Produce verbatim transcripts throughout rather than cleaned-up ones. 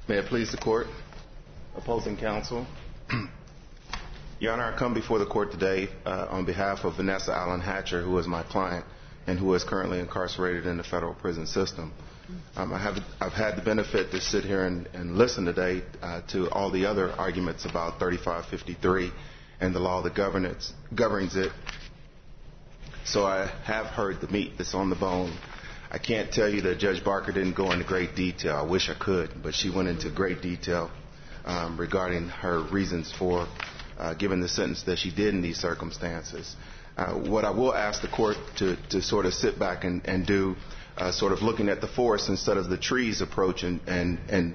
May it please the Court, opposing counsel. Your Honor, I come before the Court today uh, on behalf of Vanessa Allen Hatcher, who is my client and who is currently incarcerated in the federal prison system. Um, I have, I've had the benefit to sit here and, and listen today uh, to all the other arguments about thirty-five fifty-three and the law that governs, governs it. So I have heard the meat that's on the bone. I can't tell you that Judge Barker didn't go into great detail. I wish I could, but she went into great detail um, regarding her reasons for uh, giving the sentence that she did in these circumstances. Uh, what I will ask the Court to, to sort of sit back and, and do, uh, sort of looking at the forest instead of the trees approach, and, and, and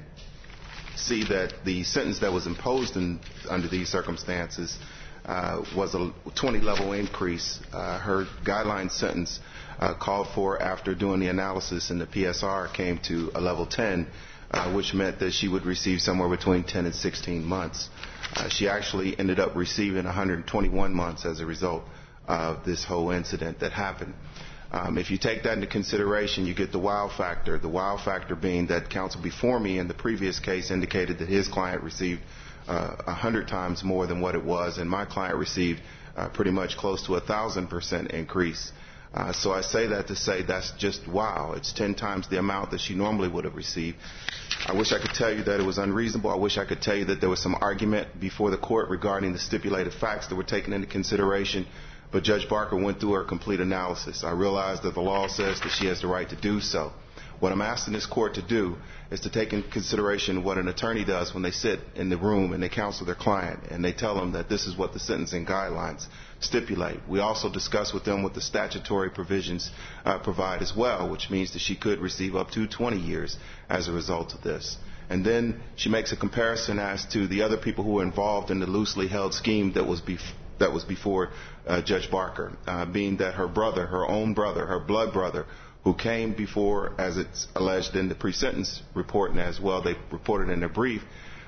see that the sentence that was imposed in, under these circumstances uh, was a twenty level increase. Uh, her guideline sentence Uh, called for, after doing the analysis in the P S R, came to a level ten, uh, which meant that she would receive somewhere between ten and sixteen months. Uh, she actually ended up receiving one hundred twenty-one months as a result of this whole incident that happened. Um, if you take that into consideration, you get the wow factor. The wow factor being that counsel before me in the previous case indicated that his client received uh, one hundred times more than what it was, and my client received uh, pretty much close to a one thousand percent increase. Uh, so I say that to say that's just wow. It's ten times the amount that she normally would have received. I wish I could tell you that it was unreasonable. I wish I could tell you that there was some argument before the Court regarding the stipulated facts that were taken into consideration, but Judge Barker went through her complete analysis. I realize that the law says that she has the right to do so. What I'm asking this Court to do is to take into consideration what an attorney does when they sit in the room and they counsel their client and they tell them that this is what the sentencing guidelines stipulate. We also discuss with them what the statutory provisions uh, provide as well, which means that she could receive up to twenty years as a result of this. And then she makes a comparison as to the other people who were involved in the loosely held scheme that was bef- that was before uh, Judge Barker, uh, being that her brother, her own brother, her blood brother, who came before, as it's alleged in the pre-sentence report and as well they reported in their brief,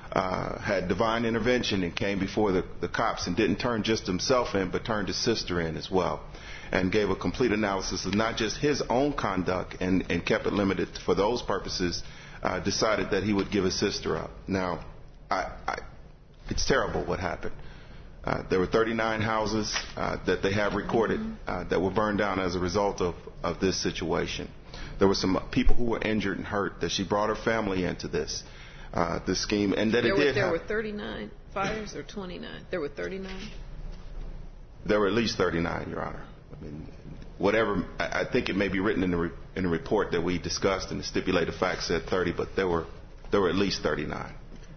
uh, had divine intervention and came before the, the cops and didn't turn just himself in but turned his sister in as well, and gave a complete analysis of not just his own conduct and, and kept it limited for those purposes, uh, decided that he would give his sister up. Now, I, I, it's terrible what happened. Uh, there were thirty-nine houses uh, that they have recorded uh, that were burned down as a result of, of this situation. There were some people who were injured and hurt, that she brought her family into this uh, this scheme, and that there it were, did There have, were thirty-nine fires or twenty-nine? There were thirty-nine? There were at least thirty-nine, Your Honor. I mean, whatever, I, I think it may be written in the, re, in the report that we discussed, and the stipulated facts said thirty, but there were, there were at least thirty-nine.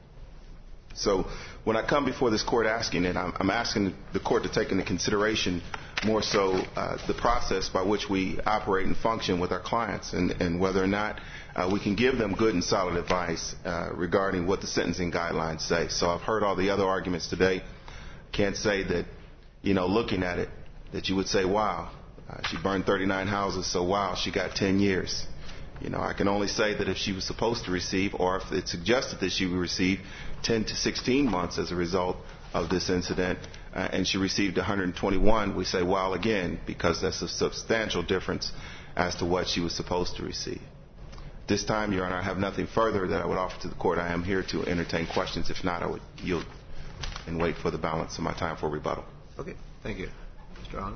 So when I come before this Court asking it, I'm, I'm asking the Court to take into consideration more so uh, the process by which we operate and function with our clients, and, and whether or not uh, we can give them good and solid advice uh, regarding what the sentencing guidelines say. So I've heard all the other arguments today. Can't say that, you know, looking at it, that you would say, wow, uh, she burned thirty-nine houses, so wow, she got ten years. You know, I can only say that if she was supposed to receive, or if it's suggested that she would receive ten to sixteen months as a result of this incident, uh, and she received one hundred twenty-one, we say, well, again, because that's a substantial difference as to what she was supposed to receive. This time, Your Honor, I have nothing further that I would offer to the Court. I am here to entertain questions. If not, I would yield and wait for the balance of my time for rebuttal. Okay. Thank you. Mister Hahn.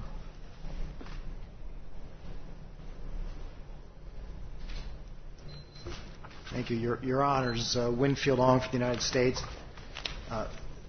Thank you. Your, Your Honors, uh, Winfield Ong for the United States. Uh,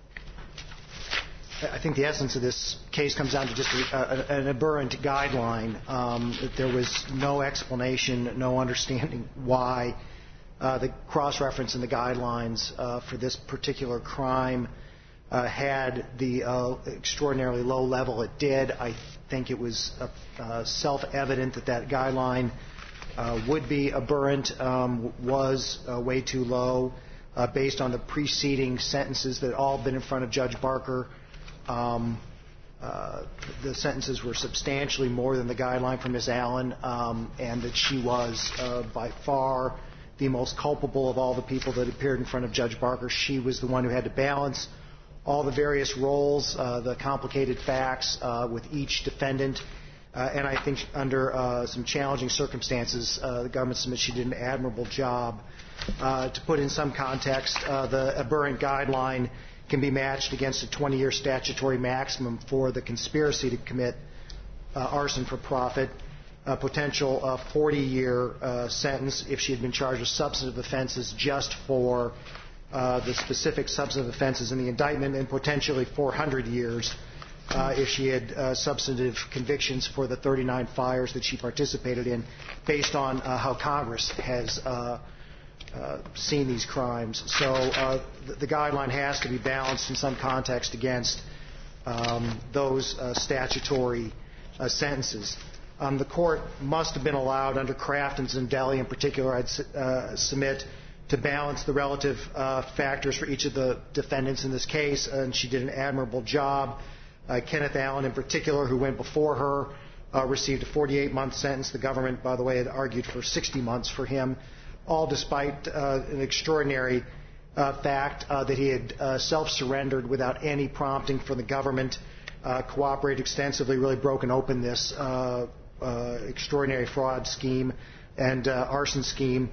I think the essence of this case comes down to just a, a, an aberrant guideline. Um, that there was no explanation, no understanding why uh, the cross-reference in the guidelines uh, for this particular crime uh, had the uh, extraordinarily low level it did. I think it was uh, uh, self-evident that that guideline Uh, would be aberrant, um, was uh, way too low uh, based on the preceding sentences that all been in front of Judge Barker. Um, uh, the sentences were substantially more than the guideline for Miz Allen, um, and that she was uh, by far the most culpable of all the people that appeared in front of Judge Barker. She was the one who had to balance all the various roles, uh, the complicated facts uh, with each defendant. Uh, and I think under uh, some challenging circumstances, uh, the government submits she did an admirable job. Uh, to put in some context, uh, the aberrant guideline can be matched against a twenty-year statutory maximum for the conspiracy to commit uh, arson for profit, a potential uh, forty-year uh, sentence if she had been charged with substantive offenses just for uh, the specific substantive offenses in the indictment, and potentially four hundred years uh, if she had uh, substantive convictions for the thirty-nine fires that she participated in, based on uh, how Congress has uh, uh, seen these crimes. So uh, the, the guideline has to be balanced in some context against um, those uh, statutory uh, sentences. Um, the court must have been allowed, under Kraft and Zindelli in particular, I'd uh, submit, to balance the relative uh, factors for each of the defendants in this case, and she did an admirable job. Uh, Kenneth Allen, in particular, who went before her, uh, received a forty-eight month sentence. The government, by the way, had argued for sixty months for him, all despite uh, an extraordinary uh, fact uh, that he had uh, self-surrendered without any prompting from the government, uh, cooperated extensively, really broken open this uh, uh, extraordinary fraud scheme and uh, arson scheme,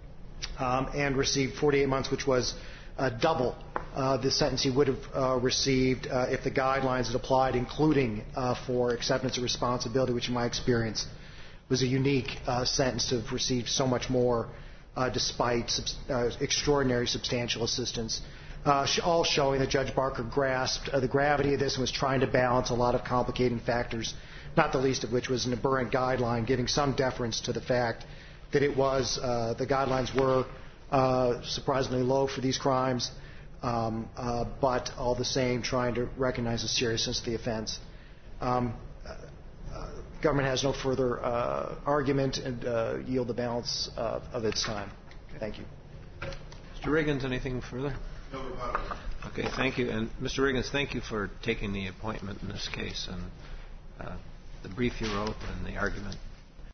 um, and received forty-eight months, which was uh, double uh, the sentence he would have uh, received uh, if the guidelines had applied, including uh, for acceptance of responsibility, which in my experience was a unique uh, sentence to have received so much more uh, despite sub- uh, extraordinary substantial assistance. Uh, sh- all showing that Judge Barker grasped uh, the gravity of this and was trying to balance a lot of complicating factors, not the least of which was an aberrant guideline, giving some deference to the fact that it was, uh, the guidelines were uh, surprisingly low for these crimes, um, uh, but all the same trying to recognize the seriousness of the offense. Um, uh, government has no further uh, argument and uh, yield the balance uh, of its time. Thank you. Mister Riggins, anything further? No rebuttal. Okay, thank you. And Mister Riggins, thank you for taking the appointment in this case and uh, the brief you wrote and the argument.